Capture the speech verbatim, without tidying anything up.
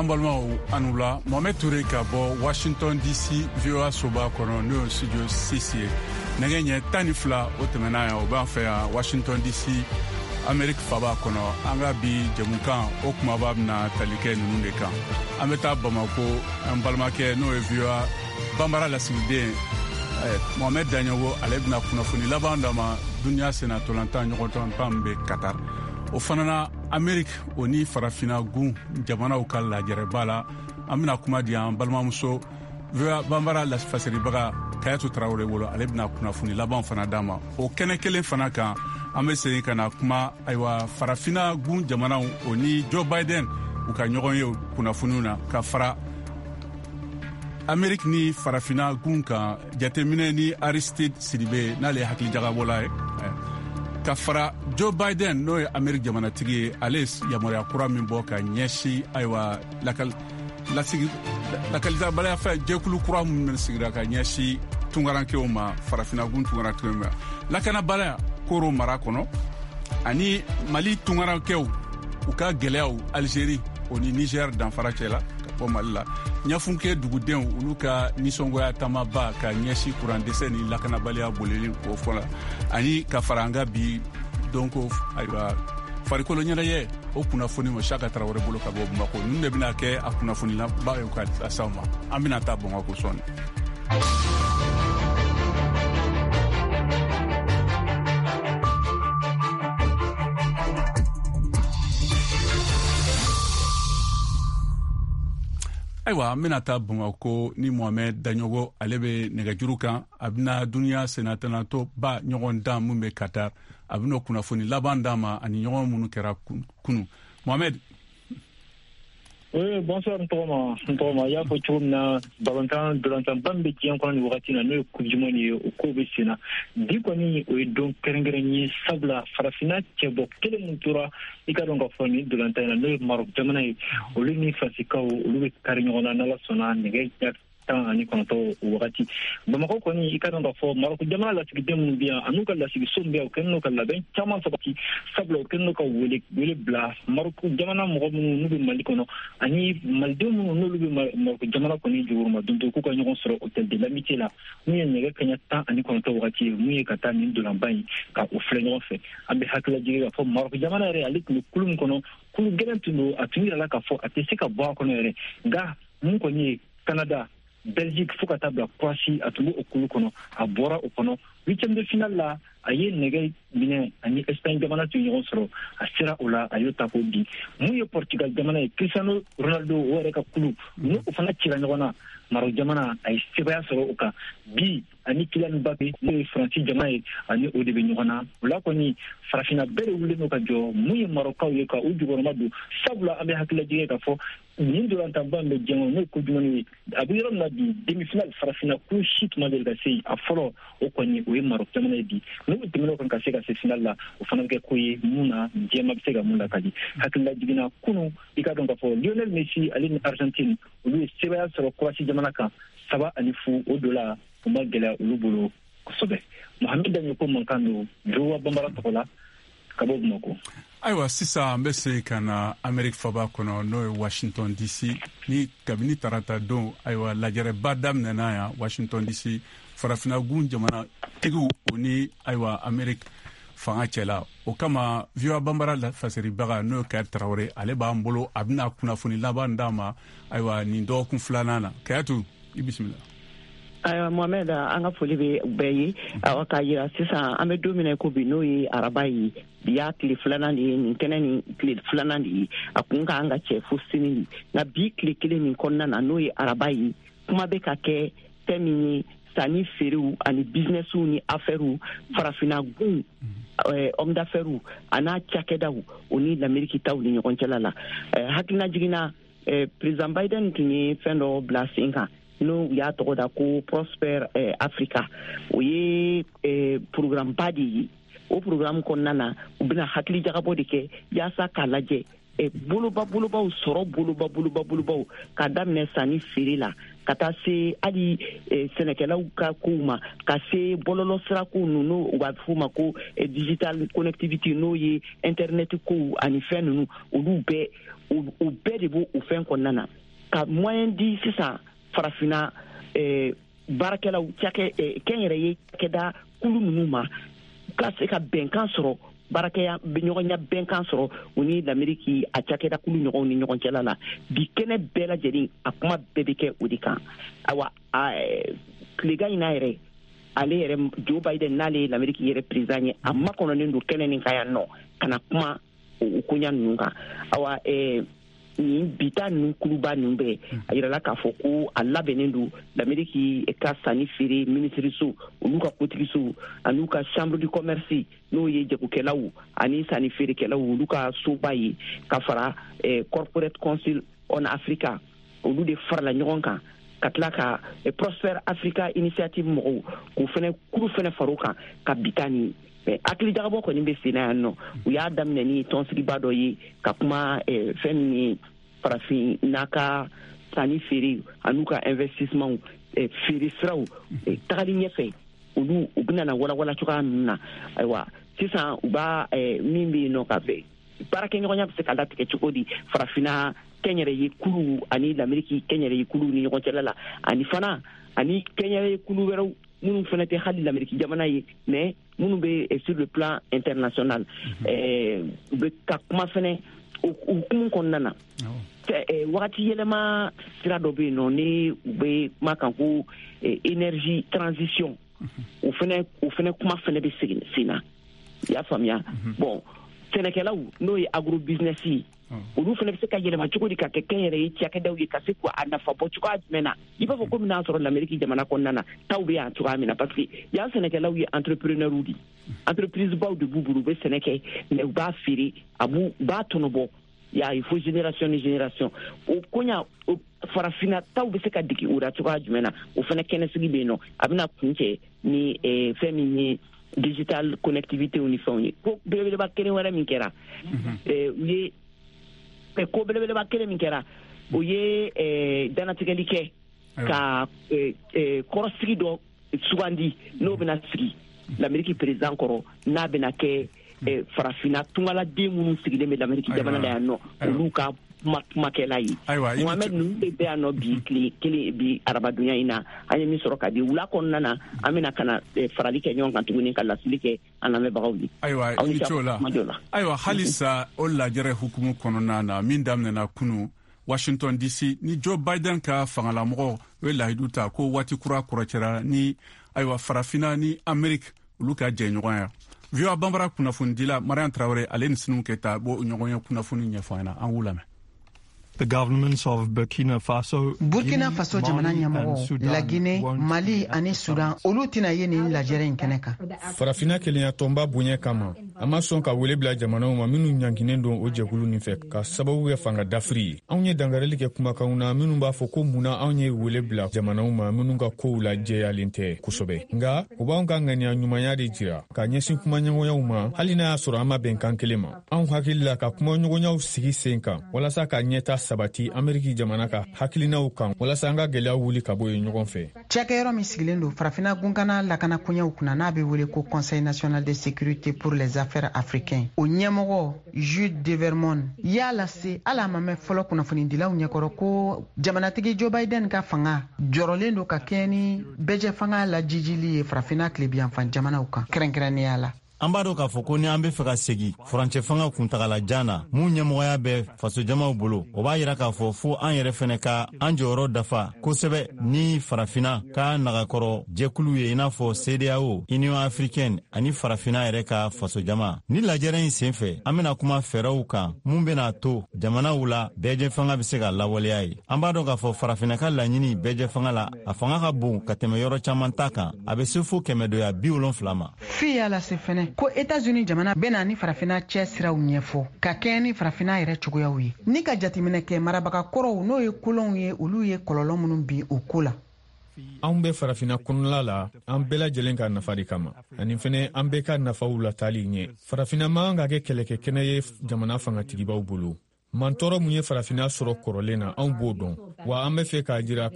Ambalma Anoula, Mohamed Touré Kabo, Washington D C, V O A Soba Kono, New Studio C C. Naganye Tanifla, Otemena, Obanfea, Washington D C, Amerique Faba Kono, Angabi, Jamukan, Okmabab na Talike Nundeka. Ameta Bamako, Ambalmake, no V O A, Bambara la Sibide, Mohamed Danyogo, Alebna Kunafuni, Labandama, Dunia Senatolantan, Yokotan Pambe, Qatar. O fanana Amerique oni farafina gun jamana u ka lajɛrɛ bala an bɛna kuma di an balimamuso Bambara la fasiri baga Kayatu Traoré wolo ale bɛna kunnafoni laban fana d'a ma o kɛnɛ kelen fana kan an bɛ segin ka na kuma ayiwa farafina gun jamanaw o ni Joe Biden u ka ɲɔgɔn ye kunnafoniw na ka fara Amerique ni farafina gun kan jateminɛ ni Aristide Sidibe n'ale hakili jagabɔla ye ka fara Joe Biden n'o ye Amerique jamanatigi ye ale yamaruya kura min bɔ ka ɲɛsi ayiwa lakal lasigi lakalitabaliya fɛ jɛkulu kura min sigira ka ɲɛsi tungarankew ma farafinagun tungarankew ma lakanabaliya koro mara kɔnɔ ani Mali tungarankew u ka gɛlɛyaw Algérie o ni Niger danfara cɛla ka bɔ Mali la ɲafunke dugudenw olu ka nisɔngoya tamaba ka ɲɛsi kuran dɛsɛ ni lakanabaliya bolili o fɔ la ani ka fara an ka bi donc ayiwa farikolo ɲɛnajɛ o kunnafoni ma Chaka Traoré bolo ka bɔ Bamako ninnu de bɛna kɛ a kunnafoni laba ye ka s'aw ma an bɛna taa Bamako sɔnni. Ayiwa an bɛna taa Bamako ni Mohamed Danyogo ale bɛ nɛgɛjuru kan a bɛna duniya senatɔnatɔ ba ɲɔgɔn dan mun bɛ Qatar a bɛna kunnafoni laban d'a ma ani ɲɔgɔn minnu kɛra kunu Mohamed. Oui, bonsoir Ntoma. Ntoma, il y a beaucoup de balantan, balantan, bambi qui encore une voiture na ne kujumani au kobesina. Dikoni o donc kerengereni sabla farafina tchebo kele muntura ikadonga foni balantan na ne Maroc jamana o lini fasika o lu karinyona na la sona nege ani konto wakati Bamako koni ikadonga fo Maroc jamana la sigide mun biya anuka la sigi sombia kenno kala ben chama sabati sabla kenno ka wele wele bla Maroc jamana mo mun nubi malikono ani maldemu no lubi Maroc jamana koni juruma dunto ku ka nyon soro hotel de l'amitié la muye nege kanya ta ani konto wakati muye kata ni do lambai ka o flenyo fe ambe hakla jige fo Maroc jamana realik ni kulum kono kulu gelantuno atunira la ka fo atesika bo kono re ga mun koni Canada Belgique fo ka tabla Croatie atulu okulu kono abora okono huitième de finale la aye nege bine ani Espagne jamana tu ñon soro asira ola ayota ko di muye Portugal jamana Cristiano Ronaldo wore ka kulu no fana ci la ñona Maroc jamana ay sibaya soro oka bi ani Kylian Mbappé ni France jamana ani odebe ñona la ko ni farafina bere wule no ka jo muye Maroc ka ye ka uju ko madu sabla ambe hakila jige ka fo ni do lan tamba be jengo no ko jumani abu yoram na di demi finale farafina ku shit madel ga sey a folo o ko ni o Maroc jamana di no timino kan ka se ka se finale la o fana ke ko yi muna jema be se ga munda kadi hakila jigina kunu ika don ka fo Lionel Messi ali Argentine o lu sebaya soro Croatie jamana ka saba ani fu o dola o magela o lubolo kosobe Mohamed Danyogo ko mankando jowa Bambara tokola kabo Bamako. Ayiwa sisan an bɛ segin ka na Amerique faba kɔnɔ n'o ye Washington D C ni kabini tarata don ayiwa lajɛrɛba daminɛna yan Washington D C farafinagun jamana tigiw o ni ayiwa Amerique fanga cɛla o kama V O A Bambara fasiribaga n'o ye Kayatu Traoré ale b'an bolo a bɛna kunnafoni laban d'a ma ayiwa nin dɔgɔkun filanan na Kayatu i bisimila. Ayiwa Mohamed an ka foli bɛ bɛɛ ye awa k'a yira sisan an bɛ don min na ko bi n'o ye araba ye bi y'a tile filanan de ye nin kɛnɛ nin tile filanan de ye a kun k'an ka cɛ fo sini nka bi tile kelen nin kɔnɔna na n'o ye araba ye kuma bɛ ka kɛ fɛn min ye sanni feerew ani businessiw ni affaires farafina gun homme d'affaires a n'a cakɛdaw o ni l'Amérique taw ni ɲɔgɔn cɛla la hakilina jiginna président Biden tun ye fɛn dɔ bila sen kan n'o y'a tɔgɔ da ko Prosper Africa o ye programme ba de ye o programme kɔnɔna na u bɛna hakili jagabɔ de kɛ yaasa k'a lajɛ boloba bolobaw sɔrɔ boloba boloba bolobaw ka daminɛ sanni feere la ka ka taa se hali sɛnɛkɛlaw ka kow ma ka se bɔlɔlɔ sira kow ninnu u b'a fɔ ma ko digital connectivity n'o ye internet kow ani fɛn ninnu olu bɛɛ u bɛɛ de b'o fɛn kɔnɔna na ka moyen di sisan farafina baarakɛlaw cakɛ kɛnyɛrɛye cakɛda kulu ninnu ma ka se ka bɛnkan sɔrɔ baarakɛya ɲɔgɔnya bɛnkan sɔrɔ u ni l'Amérique a cakɛda kulu ɲɔgɔnw ni ɲɔgɔn cɛla la bi kɛnɛ bɛɛ lajɛlen a kuma bɛɛ bɛ kɛ o de kan awa tilegan in na yɛrɛ ale yɛrɛ Joe Biden n'ale ye l'Amérique yɛrɛ président ye a makɔnɔnen don kɛnɛ nin kan yan nɔ kana kuma o koɲa ninnu kan awa ni bita ninnu kuluba ninnu bɛɛ a yirala k'a fɔ ko a labɛnnen don l'Amérique ka sanni feere minisiriso olu ka kotigiso ani ka chambre du commerce n'o ye jagokɛlaw ani sanni feerekɛlaw olu ka soba ye ka fara corporate council on Africa olu de farala ɲɔgɔn kan ka tila ka Prosper Africa Initiative mɔgɔw k'u fɛnɛ kuru fɛnɛ far'o kan ka bita ni hakili jagabɔ kɔni bɛ sen na yan nɔ u y'a daminɛ ni tɔnsigiba dɔ ye ka kuma fɛn min ye farafin n'a ka sanni feere an'u ka investissement feere siraw tagali ɲɛfɛ olu u bɛna na walawala cogoya min na ayiwa sisan u b'a min bɛ yen nɔ ka bɛn baarakɛɲɔgɔnya bɛ se ka latigɛ cogo di farafina kɛnyɛrɛye kulu ani l'Amérique kɛnyɛrɛye kulu ni ɲɔgɔn cɛla la ani fana ani kɛnyɛrɛye kulu wɛrɛw minnu fana tɛ hali l'Amérique jamana ye mais minnu bɛ sur le plan international u bɛ ka kuma fana hukumu kɔnɔna na wagati yɛlɛma sira dɔ bɛ yen nɔ ni u bɛ kuma kan ko énergie transition o fana o fana kuma fana bɛ segin sen na i y'a faamuya bon sɛnɛkɛlaw n'o ye agro business ye olu fana bɛ se ka yɛlɛma cogo di ka kɛ kɛnyɛrɛye cakɛdaw ye ka se k'a nafa bɔ cogoya jumɛn na i b'a fɔ komi n'a sɔrɔ l'Amérique jamana kɔnɔna na taw bɛ yan cogoya min na parce que yan sɛnɛkɛlaw ye entrepreneurs de entreprise baw de b'u bolo u bɛ sɛnɛ kɛ mais u b'a feere a b'u u b'a tɔnɔbɔ y'a ye fo génération ni génération o koɲa farafina taw bɛ se ka dege o la cogoya jumɛn na o fana kɛnɛsigi bɛ yen nɔ a bɛna kun cɛ ni fɛn min ye digital connectivité ni fɛnw ye ko belebeleba kelen wɛrɛ min kɛra u ye ko belebeleba kelen min kɛra o ye danatigɛli kɛ ka kɔrɔsigi dɔ sugandi n'o bɛna sigi l'Amérique président kɔrɔ n'a bɛna kɛ farafina tungaladen minnu sigilen bɛ l'Amérique jamana la yan nɔ olu ka kumakɛla ye Mohamed ninnu de bɛ yan nɔ bi tile kelen bi arabadonya in na an ye min sɔrɔ ka di wula kɔnɔna na an bɛna ka na farali kɛ ɲɔgɔn kan tuguni ka lasili kɛ an lamɛnbagaw ye. Ayiwa i c'o la ayiwa halisa o lajɛrɛ hukumu kɔnɔna na min daminɛna kunu Washington D C ni Joe Biden ka fangalamɔgɔ o ye lahidu ta ko waati kura kɔrɔcɛra ni ayiwa farafina ni Amérique olu ka jɛ ɲɔgɔnya V O A banbara kunnafonidila Mariam Traoré ale ni Sinu Keyita bo ɲɔgɔnya kunnafoni ɲɛfɔ an na an k'u lamɛn. The governments of Burkina Faso, Burkina Faso jamana ɲɛmɔgɔ, La Guinée, Mali ani Sudan olu tɛna ye nin lajɛrɛ in kɛnɛ kan. Farafina kelenya tɔnba bonya kama a ma sɔn ka wele bila jamanaw ma minnu ɲanginen don o jɛkulu nin fɛ ka sababu kɛ fanga dafiri ye. Anw ye dangareli kɛ kumakanw na minnu b'a fɔ ko munna anw ye wele bila jamanaw ma minnu ka kow lajɛyalen tɛ kosɛbɛ. Nga u b'anw ka ŋaniya ɲumanya de jira ka ɲɛsin kumaɲɔgɔnyaw ma hali n'a y'a sɔrɔ an ma bɛnkan kelen ma. Anw hakili la ka kumaɲɔgɔnyaw sigi sen kan walasa ka ɲɛta sabati Amérique jamana ka hakilinaw kan walasa an ka gɛlɛya wuli ka bɔ yen ɲɔgɔn fɛ. Cɛkɛyɔrɔ min sigilen don farafina gunkana lakana koɲɛw kunna n'a bɛ wele ko Conseil national de sécurité pour les affaires africains. O ɲɛmɔgɔ Jude Devermont y'a lase ala ma mɛn fɔlɔ kunnafonidilaw ɲɛkɔrɔ ko jamanatigi Joe Biden ka fanga jɔrɔlen don ka kɛ ni bɛjɛ fanga lajijili ye farafina tilebiyanfan jamanaw kan kɛrɛnkɛrɛnnenya la. An b'a dɔn k'a fɔ ko ni an bɛ fɛ ka segi furancɛ fanga kuntagala jan na mun ɲɛmɔgɔya bɛ faso jamaw bolo o b'a yira k'a fɔ fo an yɛrɛ fɛnɛ ka an jɔyɔrɔ dafa kosɛbɛ ni farafina ka nagakɔrɔ jɛkulu ye i n'a fɔ C D A O, Union africaine ani farafina yɛrɛ ka faso jama. Ni lajɛrɛ in sen fɛ an bɛna kuma fɛɛrɛw kan mun bɛna to jamanaw la bɛɛjɛ fanga bɛ se ka lawaleya ye. An b'a dɔn k'a fɔ farafina ka laɲini bɛɛjɛ fanga la a fanga ka bon ka tɛmɛ yɔrɔ caman ta kan a bɛ se fo kɛmɛ doya bi wolonfila ma. Fi y'a lase fɛnɛ ko États-Unis jamana bɛna ni farafina cɛ siraw ɲɛfɔ ka kɛ ni farafina yɛrɛ cogoyaw ye ni ka jateminɛ kɛ marabaga kɔrɔw n'o ye kolonw ye olu ye kɔlɔlɔ minnu bi o ko la. Anw bɛ farafina kɔnɔla la an bɛɛ lajɛlen ka nafa de kama ani fɛnɛ an bɛɛ ka nafaw latali ɲɛ. Farafina man ka kɛ kɛlɛkɛ kɛnɛ ye jamana fangatigibaw bolo. Mantɔrɔ mun ye farafina sɔrɔ kɔrɔlen na anw b'o dɔn wa an bɛ fɛ k'a jira